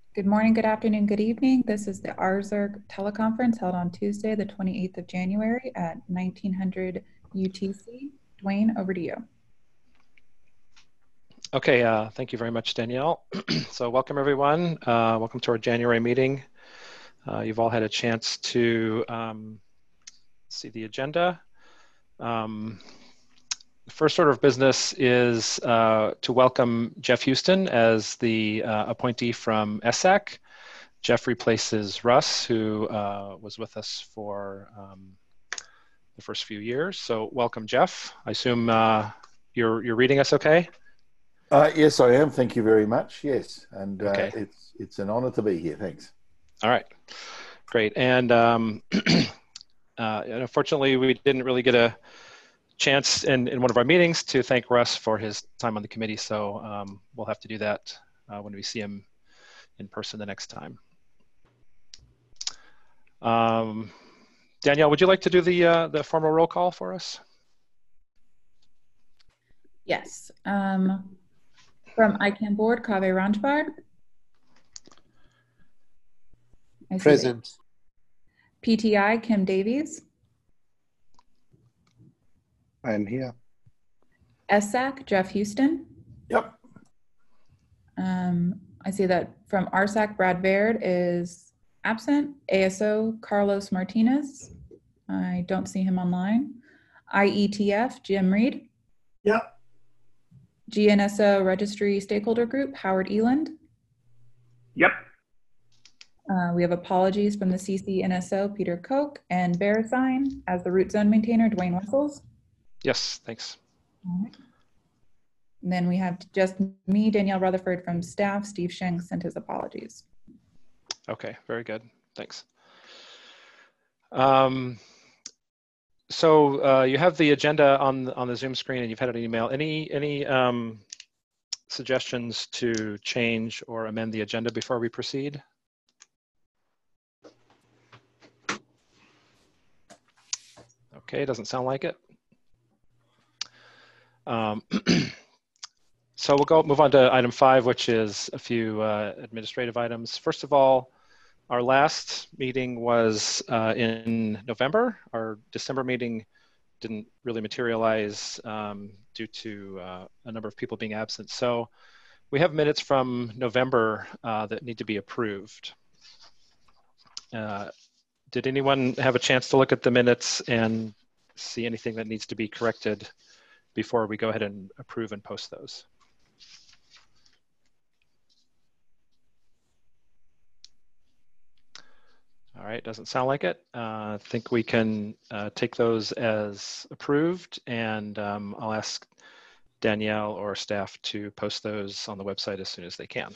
Good morning, good afternoon, good evening. This is the RZERG teleconference held on Tuesday, the 28th of January at 1900 UTC. Dwayne, over to you. Okay, thank you very much, Danielle. So welcome everyone. Welcome to our January meeting. You've all had a chance to see the agenda. The first order of business is to welcome Jeff Houston as the appointee from ESSAC. Jeff replaces Russ, who was with us for the first few years. So welcome, Jeff. I assume you're reading us okay? Yes, I am. Thank you very much. Yes, and okay. It's an honor to be here. Thanks. All right, great. And unfortunately, we didn't really get a chance in one of our meetings to thank Russ for his time on the committee. So we'll have to do that when we see him in person the next time. Danielle, would you like to do the formal roll call for us? Yes. From ICANN board, Kaveh Ranjbar. Present. PTI, Kim Davies. I am here. ESSAC, Jeff Houston. Yep. I see that from RSAC, Brad Baird is absent. ASO, Carlos Martinez. I don't see him online. IETF, Jim Reed. Yep. GNSO Registry Stakeholder Group, Howard Eland. Yep. We have apologies from the CCNSO, Peter Koch, and VeriSign as the root zone maintainer, Dwayne Wessels. Yes, thanks. All right. And then we have just me, Danielle Rutherford from staff. Steve Schenk sent his apologies. Okay, very good. Thanks. So you have the agenda on the Zoom screen, and you've had an email. Any suggestions to change or amend the agenda before we proceed? Okay, doesn't sound like it. So we'll move on to item 5, which is a few administrative items. First of all, our last meeting was in November. Our December meeting didn't really materialize due to a number of people being absent. So we have minutes from November that need to be approved. Did anyone have a chance to look at the minutes and see anything that needs to be corrected before we go ahead and approve and post those? All right, doesn't sound like it. I think we can take those as approved, and I'll ask Danielle or staff to post those on the website as soon as they can.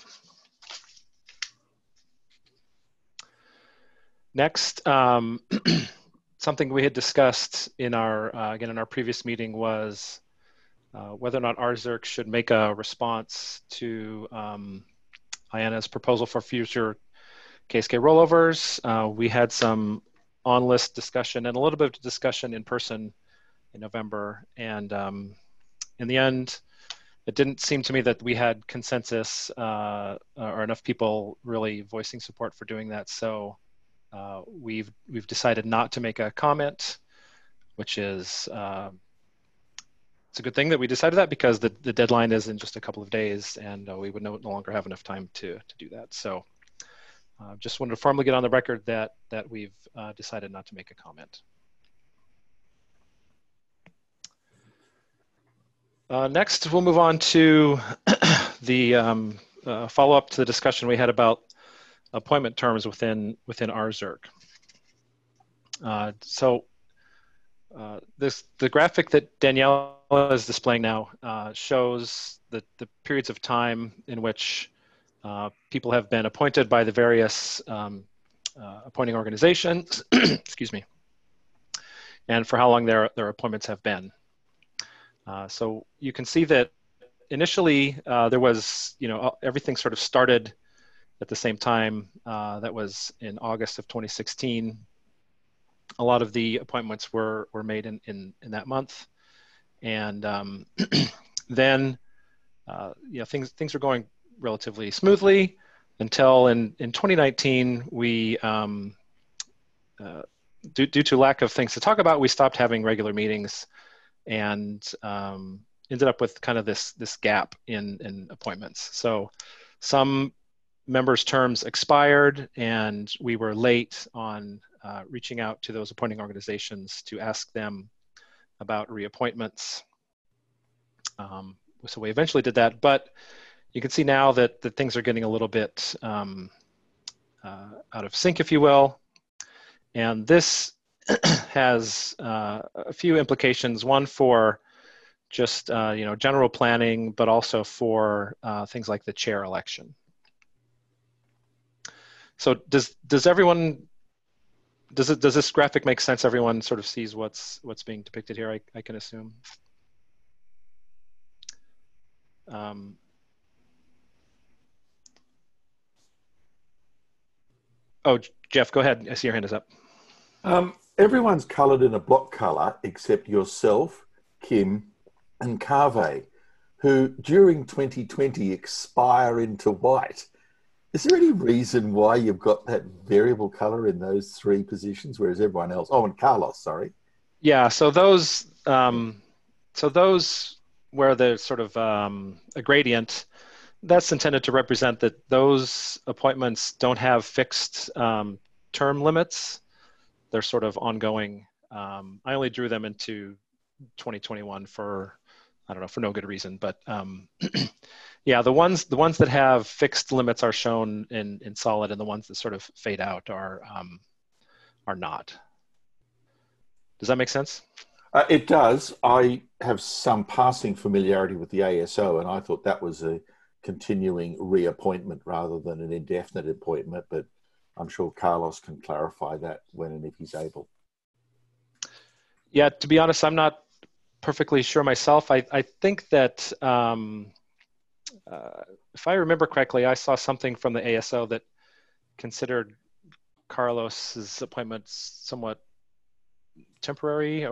Next, something we had discussed in our, again, in our previous meeting was whether or not RZERG should make a response to IANA's proposal for future KSK rollovers. We had some on-list discussion and a little bit of discussion in person in November. And in the end, it didn't seem to me that we had consensus or enough people really voicing support for doing that. So we've decided not to make a comment, which is, it's a good thing that we decided that, because the deadline is in just a couple of days, and we would no longer have enough time to do that. So just wanted to formally get on the record that we've decided not to make a comment. Next, we'll move on to the follow-up to the discussion we had about appointment terms within RZERG. The graphic that Danielle is displaying now shows the periods of time in which people have been appointed by the various appointing organizations, excuse me, and for how long their appointments have been. So you can see that initially there was, everything sort of started at the same time. That was in August of 2016. A lot of the appointments were made in that month, and then things are going relatively smoothly. until in 2019, we, due to lack of things to talk about, we stopped having regular meetings and ended up with kind of this gap in appointments. So some members' terms expired, and we were late on reaching out to those appointing organizations to ask them about reappointments. So we eventually did that, but you can see now that things are getting a little bit out of sync, if you will. And this has a few implications, one for just general planning, but also for things like the chair election. So does this graphic make sense? Everyone sort of sees what's being depicted here, I can assume. Oh, Jeff, go ahead. I see your hand is up. Everyone's coloured in a block colour except yourself, Kim, and Carve, who during 2020 expire into white. Is there any reason why you've got that variable colour in those three positions, whereas everyone else? Oh, and Carlos, sorry. Yeah. So those where there's sort of a gradient, that's intended to represent that those appointments don't have fixed term limits. They're sort of ongoing. I only drew them into 2021 for, I don't know, for no good reason, but yeah, the ones that have fixed limits are shown in solid, and the ones that sort of fade out are not. Does that make sense? It does. I have some passing familiarity with the ASO, and I thought that was a continuing reappointment rather than an indefinite appointment, but I'm sure Carlos can clarify that when and if he's able. Yeah, to be honest, I'm not perfectly sure myself. I think that if I remember correctly, I saw something from the ASO that considered Carlos's appointment somewhat temporary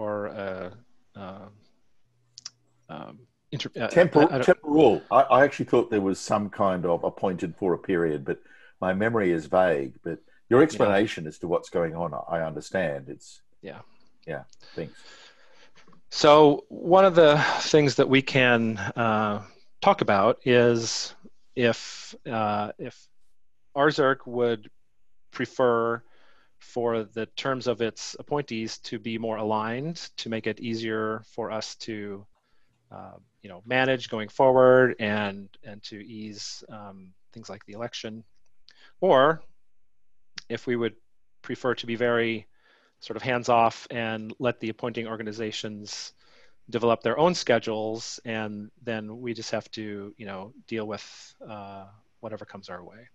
temporal. I actually thought there was some kind of appointed for a period, but my memory is vague. But your explanation as to what's going on, I understand. It's yeah. Thanks. So one of the things that we can talk about is if RZERC would prefer for the terms of its appointees to be more aligned, to make it easier for us to manage going forward and to ease things like the election, or if we would prefer to be very sort of hands-off and let the appointing organizations develop their own schedules, and then we just have to deal with whatever comes our way.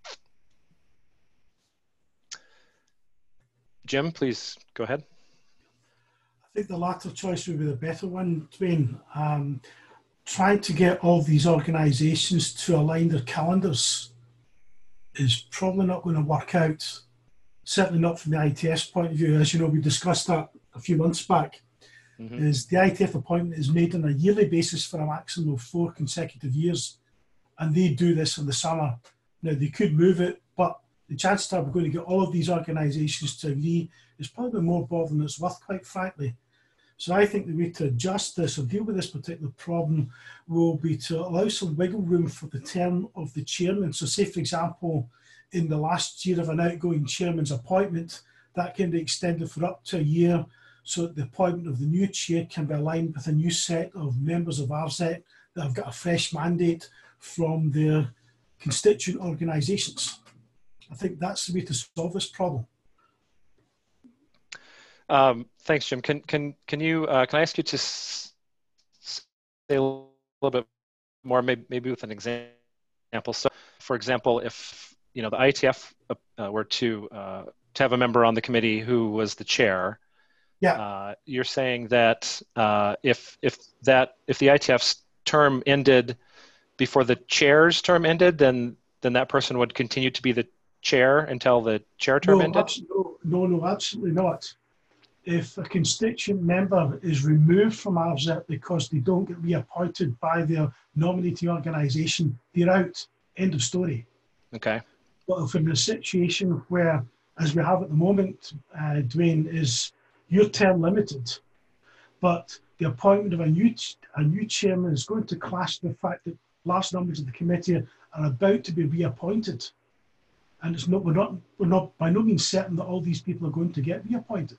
Jim, please go ahead. I think the latter choice would be the better one, Dwayne. Trying to get all these organisations to align their calendars is probably not going to work out, certainly not from the ITF's point of view. As you know, we discussed that a few months back. Is the ITF appointment is made on a yearly basis for a maximum of 4 consecutive years, and they do this in the summer. Now, they could move it, but the chances that we're going to get all of these organisations to agree is probably more bother than it's worth, quite frankly. So I think the way to adjust this or deal with this particular problem will be to allow some wiggle room for the term of the chairman. So say, for example, in the last year of an outgoing chairman's appointment, that can be extended for up to a year, so that the appointment of the new chair can be aligned with a new set of members of RZEC that have got a fresh mandate from their constituent organisations. I think that's the way to solve this problem. Thanks, Jim. Can I ask you to say a little bit more, maybe with an example? So, for example, if the ITF were to have a member on the committee who was the chair, you're saying that if the ITF's term ended before the chair's term ended, then that person would continue to be the chair until the chair term ended? No, absolutely not. If a constituent member is removed from RZEC because they don't get reappointed by their nominating organisation, they're out. End of story. Okay. But if we're in a situation where, as we have at the moment, Dwayne, is you're term limited, but the appointment of a new chairman is going to clash with the fact that large numbers of the committee are about to be reappointed, and we're not by no means certain that all these people are going to get reappointed.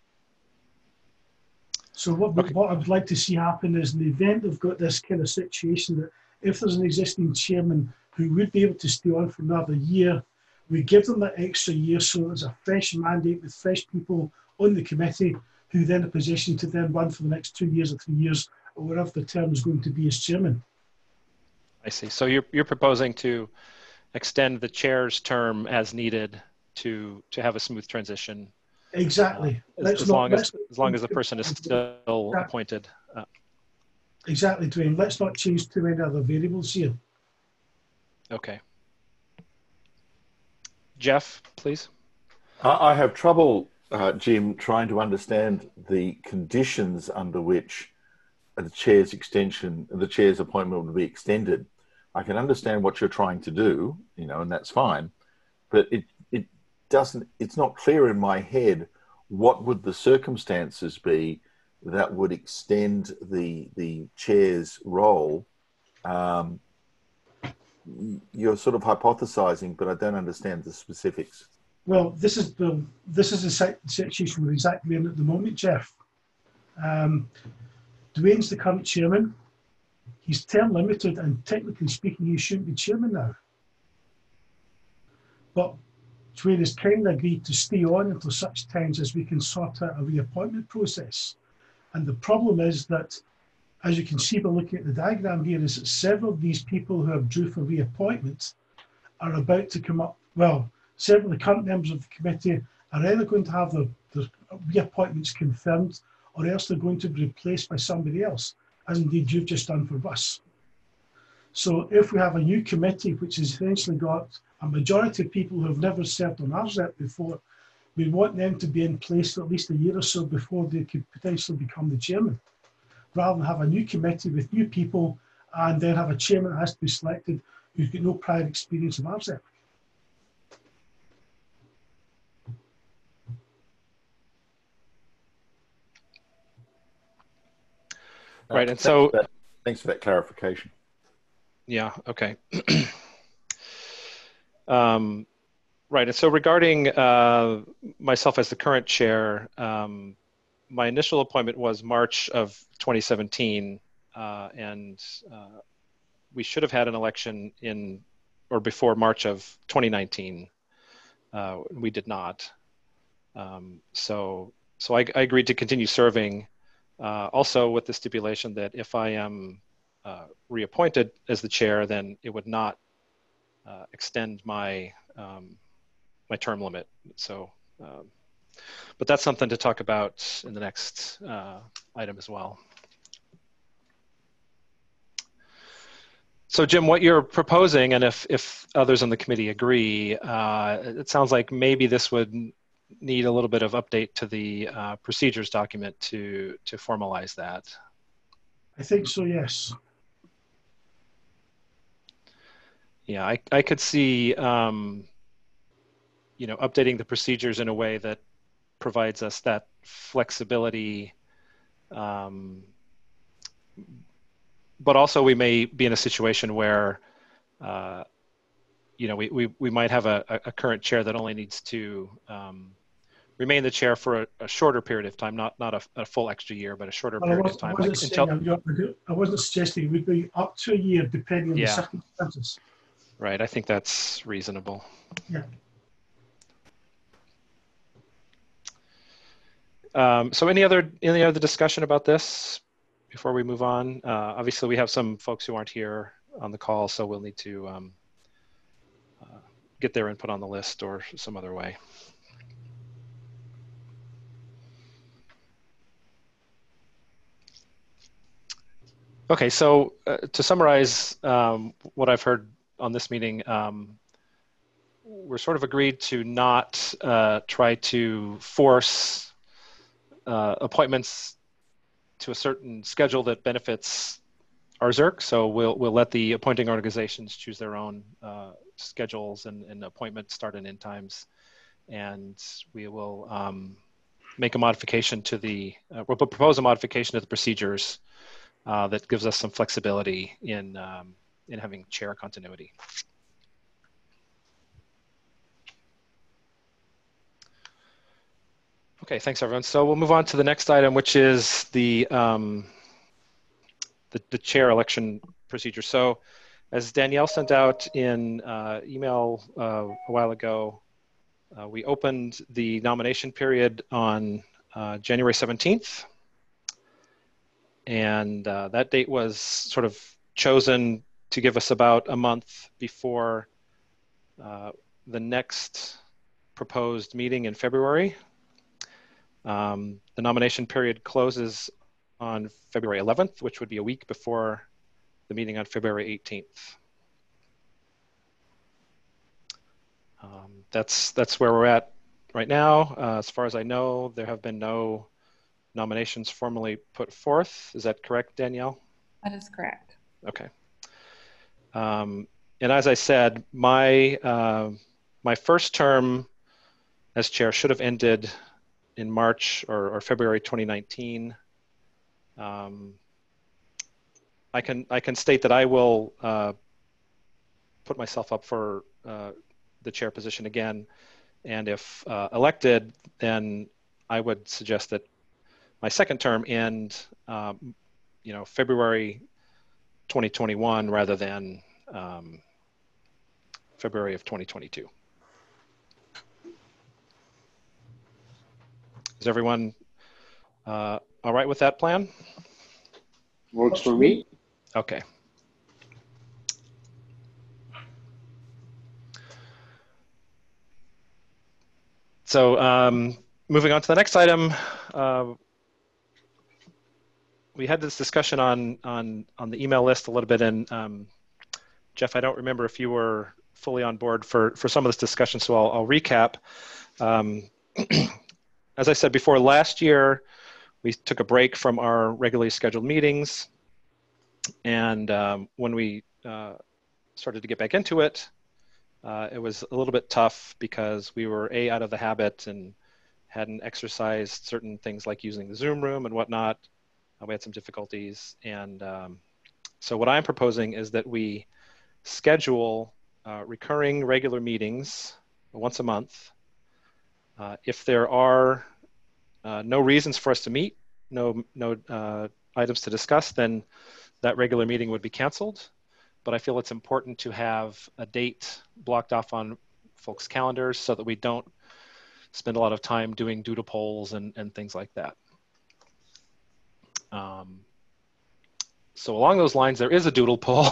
So what I would like to see happen is, in the event they've got this kind of situation, that if there's an existing chairman who would be able to stay on for another year, we give them that extra year so there's a fresh mandate with fresh people on the committee who then are positioned to then run for the next 2 years or 3 years or whatever the term is going to be as chairman. I see. So you're proposing to extend the chair's term as needed to have a smooth transition. Exactly. As long as the person is still appointed. Exactly, Dwayne. Let's not change too many other variables here. Okay. Jeff, please. I have trouble, Jim, trying to understand the conditions under which the chair's appointment would be extended. I can understand what you're trying to do, and that's fine, but it's not clear in my head what would the circumstances be that would extend the chair's role. You're sort of hypothesizing, but I don't understand the specifics. Well, this is the situation we're exactly in at the moment, Jeff. Dwayne's the current chairman. He's term limited, and technically speaking, he shouldn't be chairman now. But Dwayne has kindly agreed to stay on until such times as we can sort out a reappointment process. And the problem is that, as you can see by looking at the diagram here, is that several of these people who are due for reappointment are about to come up. Well, several of the current members of the committee are either going to have their reappointments confirmed, or else they're going to be replaced by somebody else, as indeed you've just done for us. So if we have a new committee, which has essentially got a majority of people who have never served on RSEP before, we want them to be in place for at least a year or so before they could potentially become the chairman, rather than have a new committee with new people and then have a chairman that has to be selected who's got no prior experience of RSEP. Right, and so thanks for that clarification. Yeah. Okay. Right, and so regarding myself as the current chair, my initial appointment was March of 2017, and we should have had an election in or before March of 2019. We did not. So I agreed to continue serving, also with the stipulation that if I am reappointed as the chair, then it would not extend my my term limit. So, but that's something to talk about in the next item as well. So Jim, what you're proposing, and if others on the committee agree, it sounds like maybe this would need a little bit of update to the procedures document to formalize that. I think so, yes. Yeah, I could see, updating the procedures in a way that provides us that flexibility, but also we may be in a situation where, we might have a current chair that only needs to remain the chair for a shorter period of time, not a full extra year, but a shorter period of time. I wasn't suggesting it would be up to a year, depending on the circumstances. Right, I think that's reasonable. Yeah. So any other discussion about this before we move on? Obviously, we have some folks who aren't here on the call, so we'll need to get their input on the list or some other way. Okay, so to summarize what I've heard on this meeting, we're sort of agreed to not try to force appointments to a certain schedule that benefits RZERC, so we'll let the appointing organizations choose their own schedules and appointment start and end times, and we will make a modification to we'll propose a modification to the procedures that gives us some flexibility in having chair continuity. Okay, thanks everyone. So we'll move on to the next item, which is the chair election procedure. So as Danielle sent out in email a while ago, we opened the nomination period on January 17th. And that date was sort of chosen to give us about a month before the next proposed meeting in February. The nomination period closes on February 11th, which would be a week before the meeting on February 18th. That's where we're at right now. As far as I know, there have been no nominations formally put forth. Is that correct, Danielle? That is correct. Okay. And as I said, my first term as chair should have ended in March or February 2019. I can state that I will put myself up for the chair position again, and if elected, then I would suggest that my second term end, February 2021 rather than February of 2022. Is everyone all right with that plan? Works for me. Okay. So moving on to the next item, we had this discussion on the email list a little bit, and Jeff, I don't remember if you were fully on board for some of this discussion, so I'll recap. As I said before, last year we took a break from our regularly scheduled meetings, and when we started to get back into it, it was a little bit tough because we were out of the habit and hadn't exercised certain things like using the Zoom room and whatnot. We had some difficulties, and so what I'm proposing is that we schedule recurring regular meetings once a month. If there are no reasons for us to meet, no items to discuss, then that regular meeting would be canceled. But I feel it's important to have a date blocked off on folks' calendars so that we don't spend a lot of time doing doodle polls and things like that. So along those lines, there is a doodle poll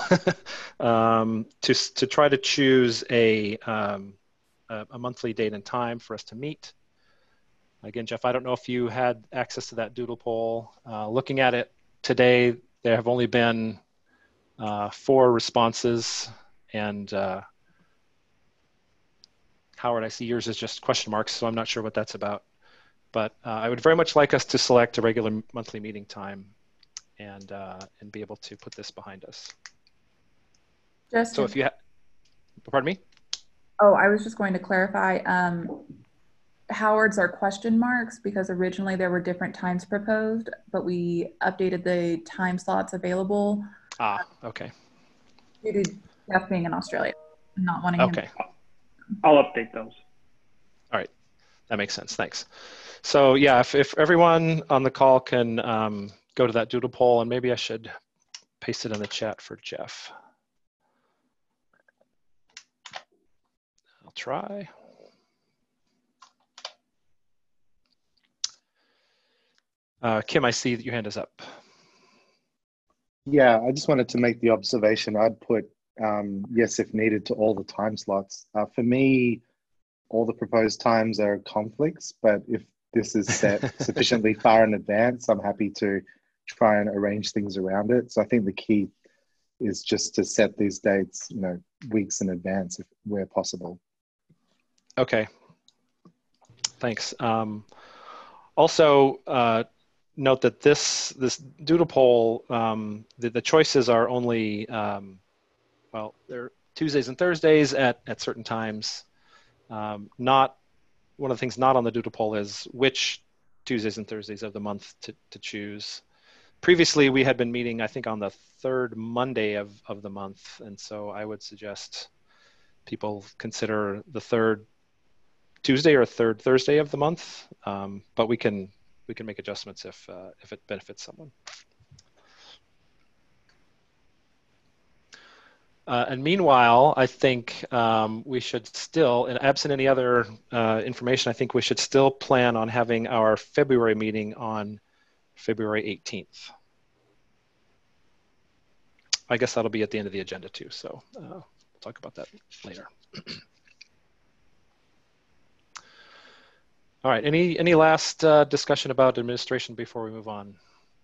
to try to choose a monthly date and time for us to meet. Again, Jeff, I don't know if you had access to that doodle poll. Looking at it today, there have only been 4 responses, and Howard, I see yours is just question marks, so I'm not sure what that's about. But I would very much like us to select a regular monthly meeting time and be able to put this behind us. Just so if you pardon me? Oh, I was just going to clarify. Howard's are question marks because originally there were different times proposed, but we updated the time slots available. Okay. Due to Jeff being in Australia, not wanting him. Okay. I'll update those. All right. That makes sense. Thanks. So yeah, if everyone on the call can go to that doodle poll, and maybe I should paste it in the chat for Jeff. I'll try. Kim, I see that your hand is up. Yeah, I just wanted to make the observation. I'd put yes if needed to all the time slots. For me, all the proposed times are conflicts, but if this is set sufficiently far in advance, I'm happy to try and arrange things around it. So I think the key is just to set these dates, weeks in advance, if where possible. Okay. Thanks. Also, note that this doodle poll, the choices are only, well, they're Tuesdays and Thursdays at certain times. Not one of the things not on the doodle poll is which Tuesdays and Thursdays of the month to choose. Previously, we had been meeting, I think, on the third Monday of the month, and so I would suggest people consider the third Tuesday or third Thursday of the month, but we can make adjustments if it benefits someone. And meanwhile, I think we should still, and absent any other information, I think we should still plan on having our February meeting on February 18th. I guess that'll be at the end of the agenda too, so we'll talk about that later. All right, any last discussion about administration before we move on?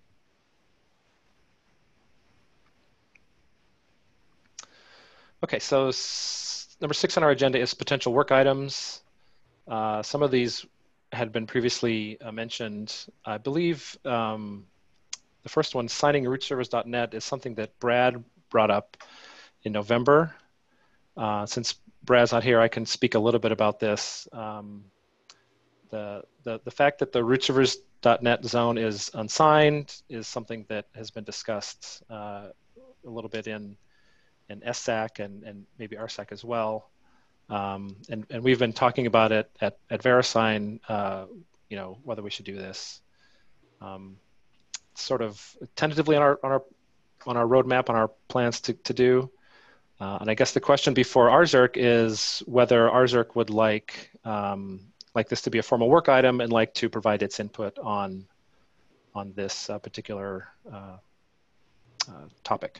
Okay, so number 6 on our agenda is potential work items. Some of these had been previously mentioned. I believe the first one, signing rootservice.net, is something that Brad brought up in November. Since Brad's not here, I can speak a little bit about this. The fact that the rootservice.net zone is unsigned is something that has been discussed a little bit in SSAC and maybe RSAC as well. And we've been talking about it at VeriSign, you know, whether we should do this. Sort of tentatively on our roadmap, on our plans to do. And I guess the question before RZERC is whether RZERC would like this to be a formal work item and like to provide its input on this particular topic.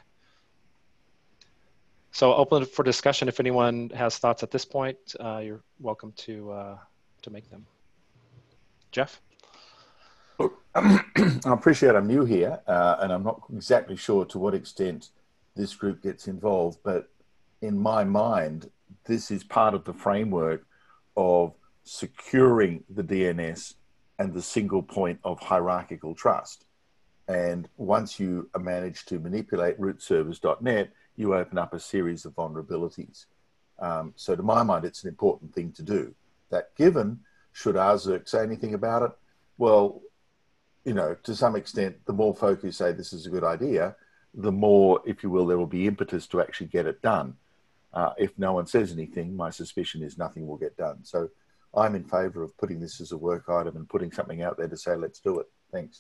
So open for discussion. If anyone has thoughts at this point, you're welcome to make them. Jeff? Look, I appreciate I'm new here, and I'm not exactly sure to what extent this group gets involved, but in my mind, this is part of the framework of securing the DNS and the single point of hierarchical trust. And once you manage to manipulate rootservice.net, you open up a series of vulnerabilities. So to my mind, it's an important thing to do. That given, should RZERC say anything about it? Well, you know, to some extent, the more folk who say this is a good idea, the more, if you will, there will be impetus to actually get it done. If no one says anything, my suspicion is nothing will get done. So I'm in favor of putting this as a work item and putting something out there to say, let's do it. Thanks.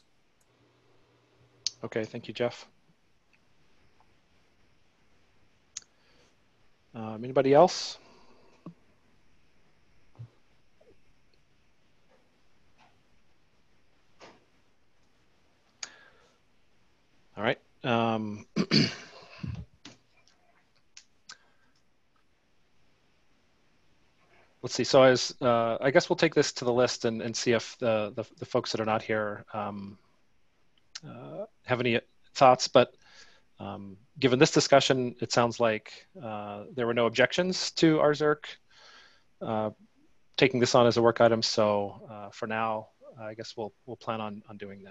Okay, thank you, Jeff. Anybody else? All right. Let's see. So I guess we'll take this to the list and see if the folks that are not here have any thoughts. But given this discussion, it sounds like there were no objections to RZERC taking this on as a work item. So for now, I guess we'll plan on doing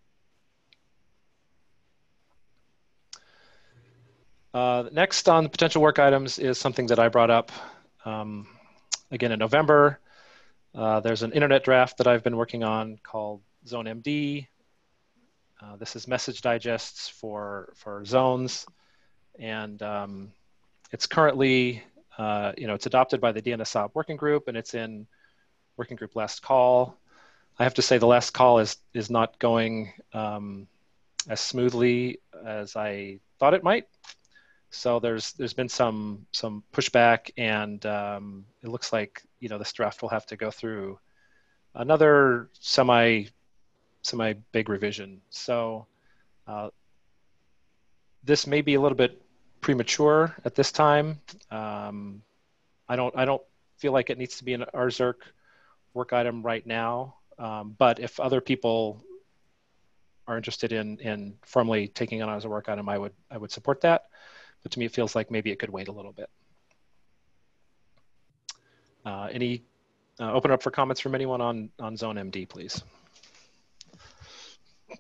that. Next on the potential work items is something that I brought up again in November. There's an internet draft that I've been working on called ZoneMD. This is message digests for zones, and it's currently, it's adopted by the DNSOP working group, and it's in working group last call. I have to say the last call is not going as smoothly as I thought it might. So there's been some pushback, and it looks like this draft will have to go through another semi big revision. So this may be a little bit premature at this time. I don't feel like it needs to be an RZERC work item right now. But if other people are interested in formally taking it on as a work item, I would support that. But to me, it feels like maybe it could wait a little bit. Open up for comments from anyone on ZoneMD, please.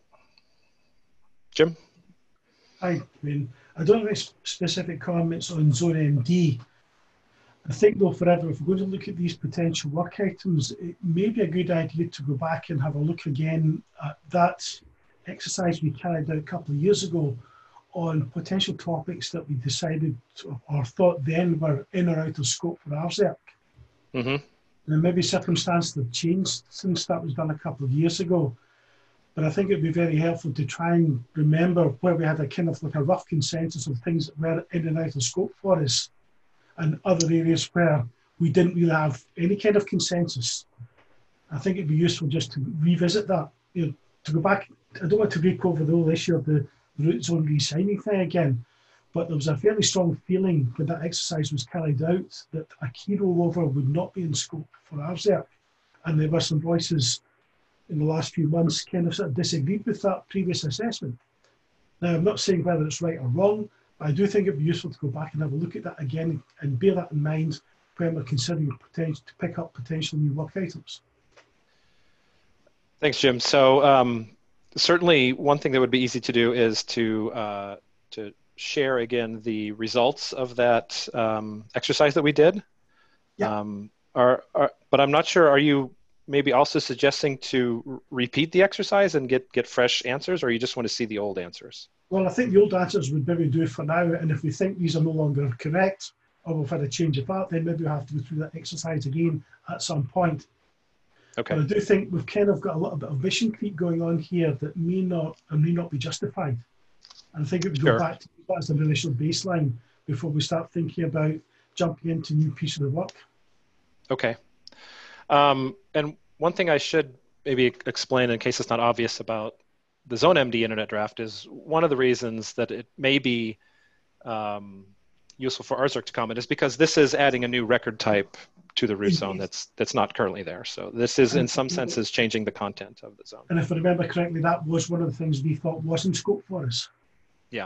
Jim? I mean, I don't have any specific comments on Zone MD. I think, though, forever, if we're going to look at these potential work items, it may be a good idea to go back and have a look again at that exercise we carried out a couple of years ago on potential topics that we decided or thought then were in or out of scope for RZERC. Mm-hmm. And maybe circumstances have changed since that was done a couple of years ago. But I think it'd be very helpful to try and remember where we had a kind of like a rough consensus of things that were in and out of scope for us, and other areas where we didn't really have any kind of consensus. I think it'd be useful just to revisit that, you know, to go back. I don't want to rake over the whole issue of the root zone re-signing thing again, but there was a fairly strong feeling when that exercise was carried out that a key rollover would not be in scope for RZERC. And there were some voices in the last few months kind of sort of disagreed with that previous assessment. Now, I'm not saying whether it's right or wrong, but I do think it'd be useful to go back and have a look at that again and bear that in mind when we're considering potential to pick up potential new work items. Thanks, Jim. So certainly one thing that would be easy to do is to share again the results of that exercise that we did. Yeah. But I'm not sure, are you maybe also suggesting to repeat the exercise and get fresh answers, or you just want to see the old answers? Well, I think the old answers would maybe do for now, and if we think these are no longer correct, or we've had a change of heart, then maybe we'll have to go through that exercise again at some point. Okay. But I do think we've kind of got a little bit of mission creep going on here that may not be justified. And I think it would go back to that as an initial baseline before we start thinking about jumping into new pieces of work. Okay. And one thing I should maybe explain in case it's not obvious about the Zone MD Internet Draft is one of the reasons that it may be useful for RZERC to comment is because this is adding a new record type to the root zone that's not currently there. So this is in some senses changing the content of the zone. And if I remember correctly, that was one of the things we thought was in scope for us. Yeah.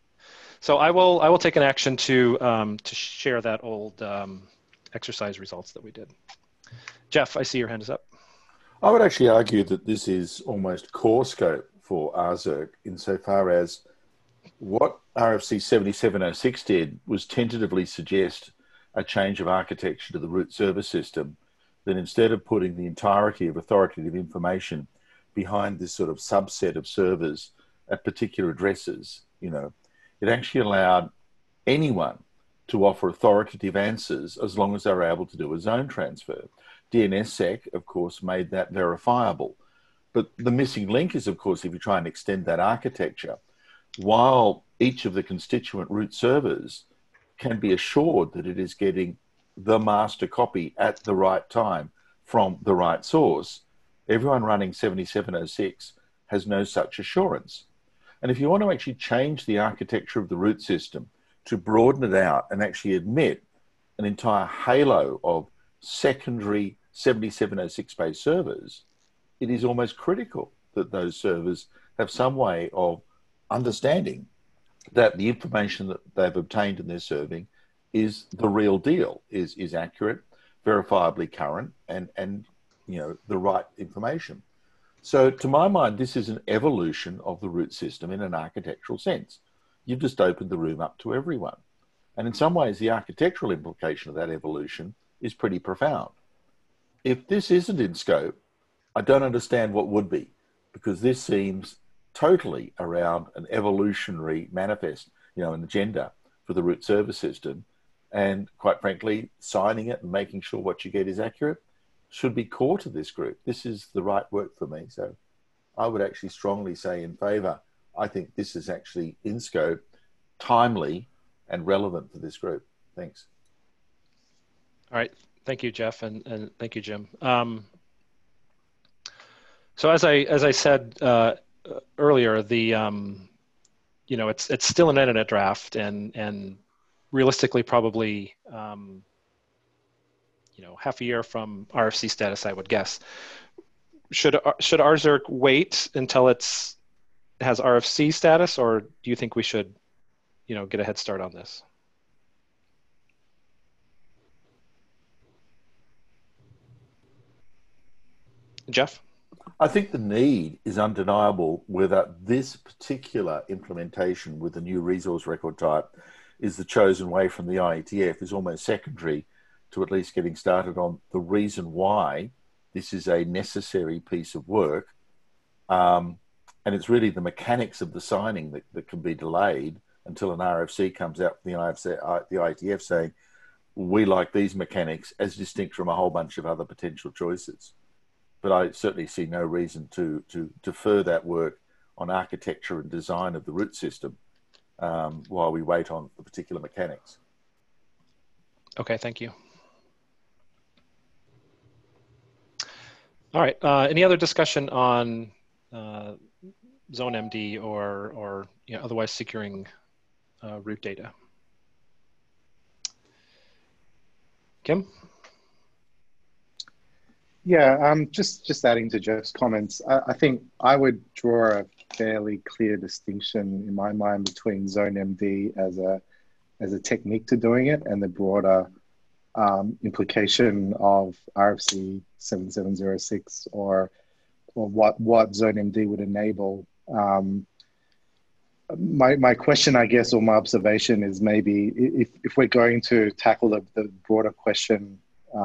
So I will take an action to share that old exercise results that we did. Jeff, I see your hand is up. I would actually argue that this is almost core scope for RZERC insofar as what RFC 7706 did was tentatively suggest a change of architecture to the root server system, that instead of putting the entirety of authoritative information behind this sort of subset of servers at particular addresses, you know, it actually allowed anyone to offer authoritative answers as long as they were able to do a zone transfer. DNSSEC, of course, made that verifiable. But the missing link is, of course, if you try and extend that architecture, while each of the constituent root servers can be assured that it is getting the master copy at the right time from the right source, everyone running 7706 has no such assurance. And if you want to actually change the architecture of the root system to broaden it out and actually admit an entire halo of secondary 7706-based servers, it is almost critical that those servers have some way of understanding that the information that they've obtained in their serving is the real deal, is accurate, verifiably current, and you know, the right information. So to my mind, this is an evolution of the root system in an architectural sense. You've just opened the room up to everyone. And in some ways, the architectural implication of that evolution is pretty profound. If this isn't in scope, I don't understand what would be, because this seems totally around an evolutionary manifest, you know, an agenda for the root server system. And quite frankly, signing it and making sure what you get is accurate should be core to this group. This is the right work for me. So I would actually strongly say in favor. I think this is actually in scope, timely, and relevant for this group. Thanks. All right. Thank you, Jeff, and thank you, Jim. So as I said earlier, the you know, it's still an internet draft, and realistically probably you know, half a year from RFC status, I would guess. Should RZERC wait until it has RFC status, or do you think we should, you know, get a head start on this? Jeff? I think the need is undeniable, whether this particular implementation with the new resource record type is the chosen way from the IETF is almost secondary to at least getting started on the reason why this is a necessary piece of work. And it's really the mechanics of the signing that can be delayed until an RFC comes out from the IETF saying, we like these mechanics as distinct from a whole bunch of other potential choices. But I certainly see no reason to defer that work on architecture and design of the root system while we wait on the particular mechanics. Okay, thank you. All right, any other discussion on ZoneMD or otherwise securing root data? Kim? Yeah, just adding to Jeff's comments, I think I would draw a fairly clear distinction in my mind between ZoneMD as a technique to doing it and the broader implication of RFC 7706 or what ZoneMD would enable. My question, I guess, or my observation is maybe if we're going to tackle the broader question,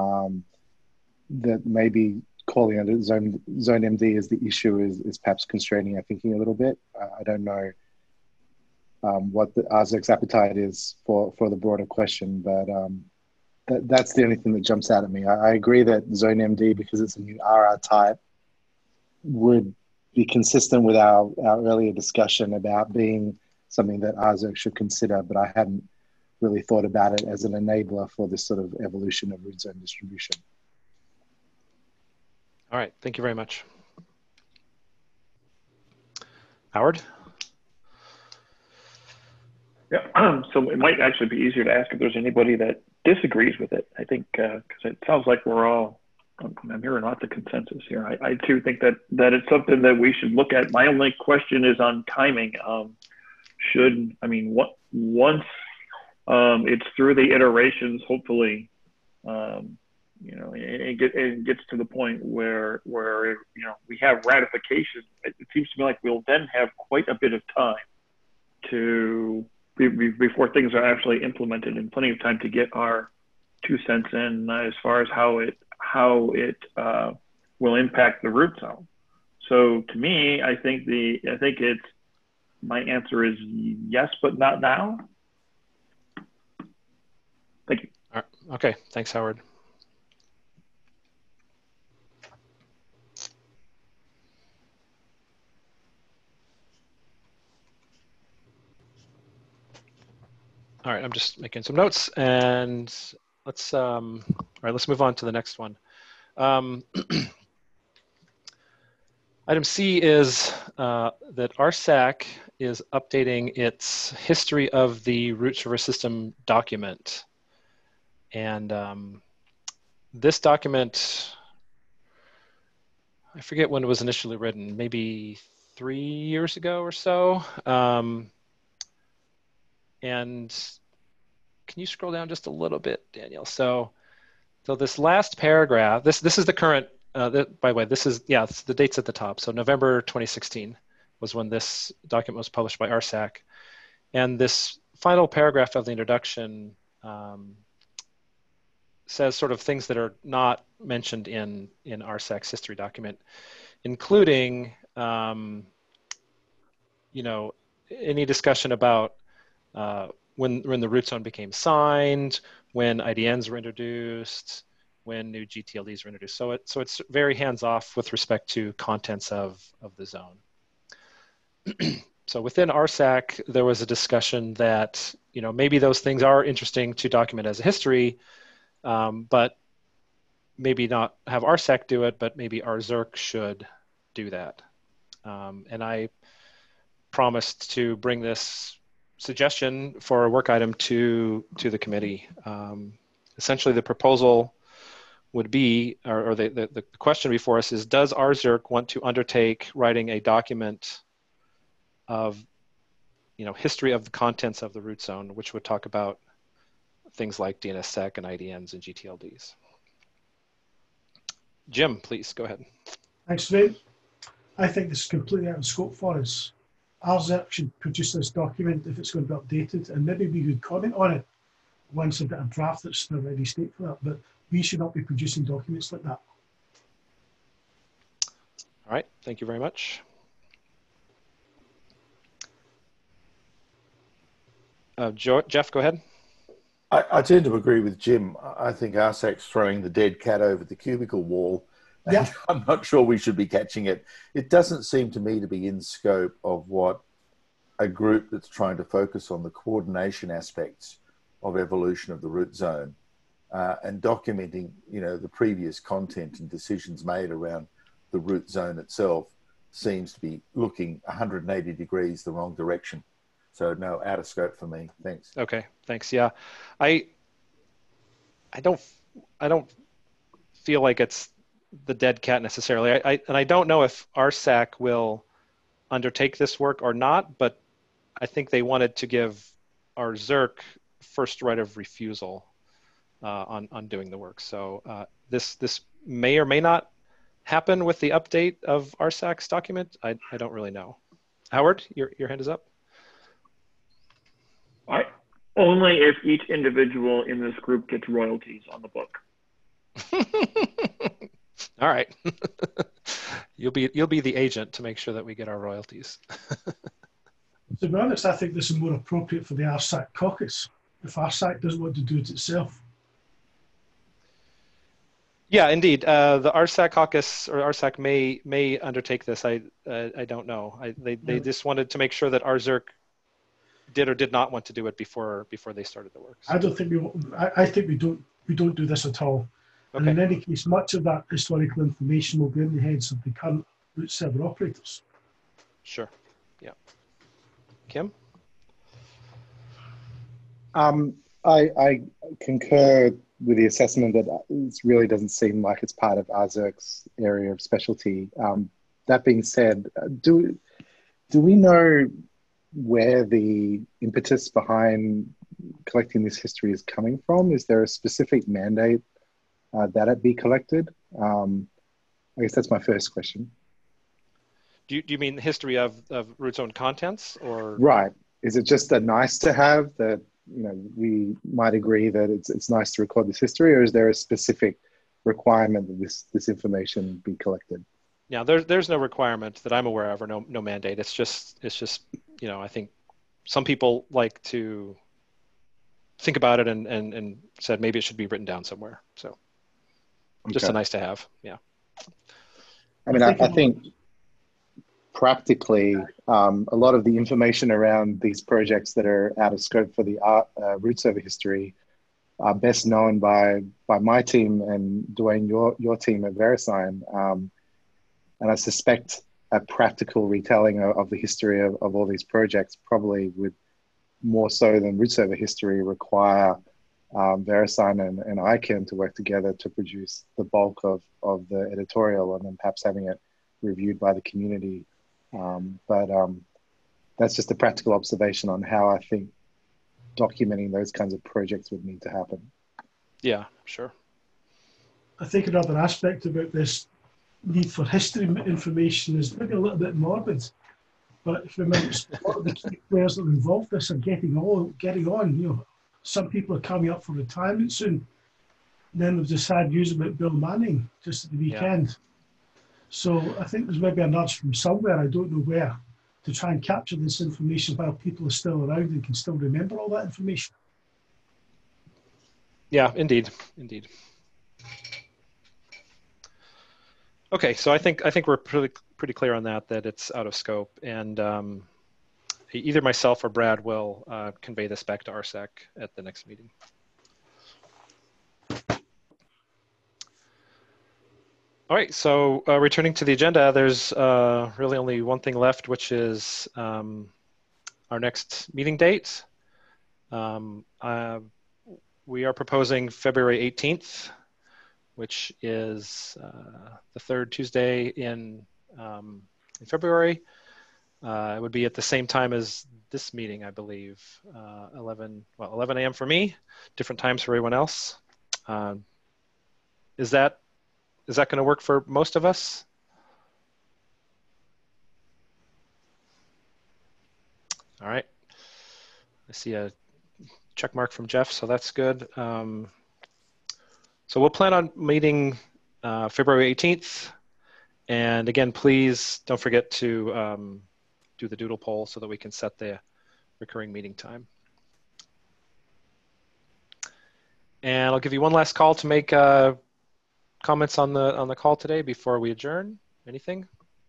that maybe calling it ZoneMD as the issue is perhaps constraining our thinking a little bit. I don't know what the RSEC's appetite is for the broader question, but that's the only thing that jumps out at me. I agree that ZoneMD, because it's a new RR type, would be consistent with our earlier discussion about being something that RSEC should consider, but I hadn't really thought about it as an enabler for this sort of evolution of root zone distribution. All right, thank you very much. Howard? Yeah, so it might actually be easier to ask if there's anybody that disagrees with it. I think, because it sounds like we're all, I'm hearing lots of consensus here. I too think that it's something that we should look at. My only question is on timing. Once it's through the iterations, hopefully, it gets to the point where we have ratification. It seems to me like we'll then have quite a bit of time before things are actually implemented, and plenty of time to get our 2 cents in as far as how it will impact the root zone. So to me, I think my answer is yes, but not now. Thank you. All right. Okay, thanks, Howard. All right, I'm just making some notes, and let's move on to the next one. Item C is that RSAC is updating its history of the root server system document. And this document, I forget when it was initially written, maybe 3 years ago or so. And can you scroll down just a little bit, Daniel? So this last paragraph, this is the current, by the way, this is, it's the dates at the top. So November 2016 was when this document was published by RSAC. And this final paragraph of the introduction says sort of things that are not mentioned in RSAC's history document, including, any discussion about when the root zone became signed, when IDNs were introduced, when new GTLDs were introduced. So it's very hands-off with respect to contents of the zone. So within RSAC, there was a discussion that maybe those things are interesting to document as a history, but maybe not have RSAC do it, but maybe RZERC should do that. And I promised to bring this suggestion for a work item to the committee. Essentially, the proposal would be, or the question before us is, does RZERC want to undertake writing a document of, history of the contents of the root zone, which would talk about things like DNSSEC and IDNs and GTLDs? Jim, please go ahead. Thanks, Ray. I think this is completely out of scope for us. RZERC should produce this document if it's going to be updated, and maybe we could comment on it once a bit of draft that's in a ready state for that. But we should not be producing documents like that. All right, thank you very much. Jeff, go ahead. I tend to agree with Jim. I think RSAC's throwing the dead cat over the cubicle wall. Yeah. I'm not sure we should be catching it. It doesn't seem to me to be in scope of what a group that's trying to focus on the coordination aspects of evolution of the root zone and documenting, the previous content and decisions made around the root zone itself seems to be looking 180 degrees the wrong direction. So no, out of scope for me. Thanks. Okay, thanks. Yeah, I don't feel like it's the dead cat necessarily. I don't know if RSAC will undertake this work or not, but I think they wanted to give our ZERC first right of refusal on doing the work. So this may or may not happen with the update of RSAC's document. I don't really know. Howard, your hand is up. Only if each individual in this group gets royalties on the book. All right. You'll be the agent to make sure that we get our royalties. To be honest, I think this is more appropriate for the RSAC caucus, if RSAC doesn't want to do it itself. Yeah, indeed. The RSAC caucus or RSAC may undertake this. I don't know. They just wanted to make sure that our ZERC did or did not want to do it before they started the work. So. I don't think I think we don't do this at all. Okay. And in any case, much of that historical information will be in the heads of the current root server operators. Sure. Yeah. Kim? I concur with the assessment that it really doesn't seem like it's part of RZERC's area of specialty. That being said, do we know where the impetus behind collecting this history is coming from? Is there a specific mandate that it be collected? I guess that's my first question. Do you mean the history of root zone contents, or? Right. Is it just a nice to have that, we might agree that it's nice to record this history, or is there a specific requirement that this information be collected? Yeah, there's no requirement that I'm aware of, or no mandate. It's just I think some people like to think about it and said maybe it should be written down somewhere. So just a nice to have. Yeah. I mean, I think practically a lot of the information around these projects that are out of scope for the root server history are best known by my team and Dwayne, your team at VeriSign. And I suspect a practical retelling of the history of all these projects probably would, more so than root server history, require VeriSign and ICANN to work together to produce the bulk of the editorial, and then perhaps having it reviewed by the community. But that's just a practical observation on how I think documenting those kinds of projects would need to happen. Yeah, sure. I think another aspect about this need for history information is maybe a little bit morbid, but if you remember, a lot of the key players that are involved in this are getting on. Some people are coming up for retirement soon. Then they've just had news about Bill Manning just at the weekend. Yeah. So I think there's maybe a nudge from somewhere, I don't know where, to try and capture this information while people are still around and can still remember all that information. Yeah, indeed. Okay, so I think we're pretty clear on that it's out of scope, and either myself or Brad will convey this back to RSAC at the next meeting. All right, so returning to the agenda, there's really only one thing left, which is our next meeting date. We are proposing February 18th, which is the third Tuesday in February. It would be at the same time as this meeting, I believe, 11 a.m. for me, different times for everyone else. Is that going to work for most of us? All right. I see a check mark from Jeff, so that's good. So we'll plan on meeting February 18th. And again, please don't forget to do the doodle poll so that we can set the recurring meeting time. And I'll give you one last call to make comments on the call today before we adjourn. Anything?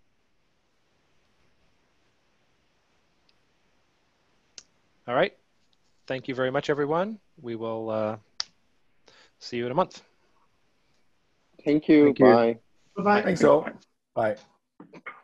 All right. Thank you very much, everyone. We will see you in a month. Thank you. Thank you. Bye. Bye-bye. Thanks all. Bye.